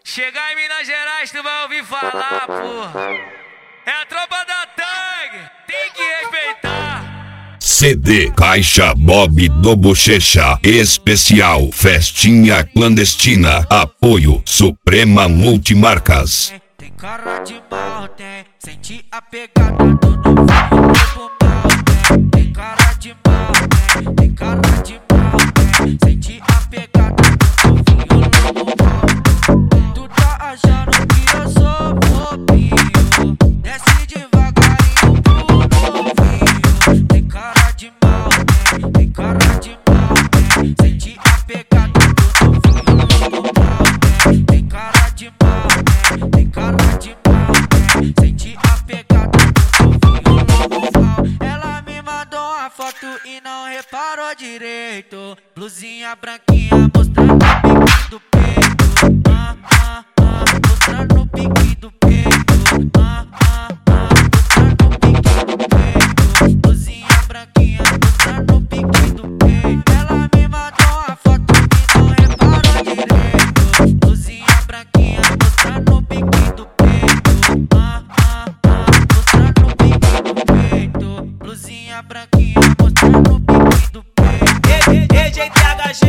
Chegar em Minas Gerais, tu vai ouvir falar, porra. É a tropa da Tang, tem que respeitar. CD Caixa Bob do Bochecha Especial Festinha Clandestina. Apoio Suprema Multimarcas. Tem cara de mal, sente a pegada do novinho mal, tem cara de mal, tem cara de mal, sente a pegada do novinho mal. Tu tá achando que eu sou bobinho, desce devagarinho pro novinho. Tem cara de mal, tem cara de mal, sente a pegada do novinho mal. Tem cara de mal, tem cara de mal, sente a pegada do novinho mal. Ela me mandou uma foto e não reparou direito. Blusinha branquinha mostrando o pique do peito. Mostrando o pique do peito. Mostrando o pique do peito. Blusinha branquinha mostrando o pique do peito. Ela me mandou uma foto e não reparou direito. Blusinha branquinha mostrando o pique do peito. Mostrando o pique do peito. Blusinha branquinha mostrando o pique do peito. EJTHG,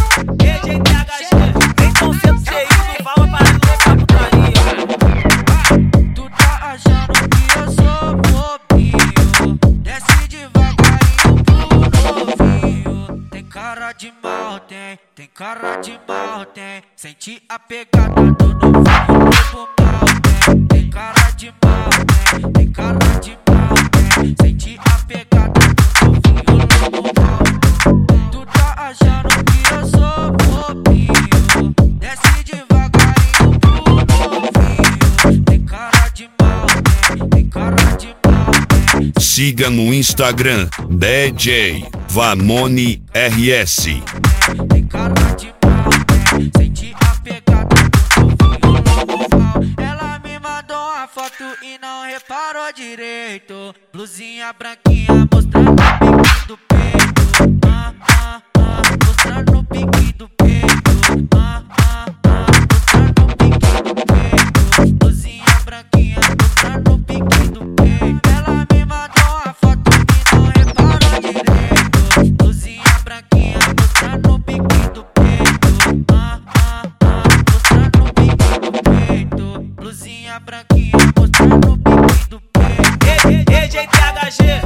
nem tão cedo cê indo, fala para nossa putaria. Tu tá achando que eu sou bobinho, desce devagarinho pro novinho. Tem cara de mal, tem cara de mal, sente a pegada do novinho mal, tem cara de mal, tem cara de mal, sente a pegada do novinho mal. Tu tá achando que eu sou bobinho, desce devagarinho pro novinho. Tem cara de mal, tem cara de mal. Siga no Instagram DJ Vamone RS. Tem cara de mal, sente a pegada do novinho mal. Ela me mandou uma foto e não reparou direito. Blusinha branquinha mostrando o pique do peito. Mostrando o pique do peito. Mostrando o pique do peito. Blusinha branquinha mostrando o pique do peito. Ela me mandou uma foto e não reparou direito. Blusinha branquinha mostrando o pique do peito. Mostrando o pique do peito. Blusinha branquinha mostrando o pique do peito. EJTHG,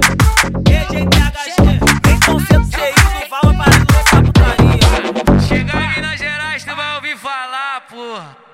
nem tão cedo cê indo, fala para nossa putaria. Chegar em Minas Gerais, tu vai ouvir falar, porra.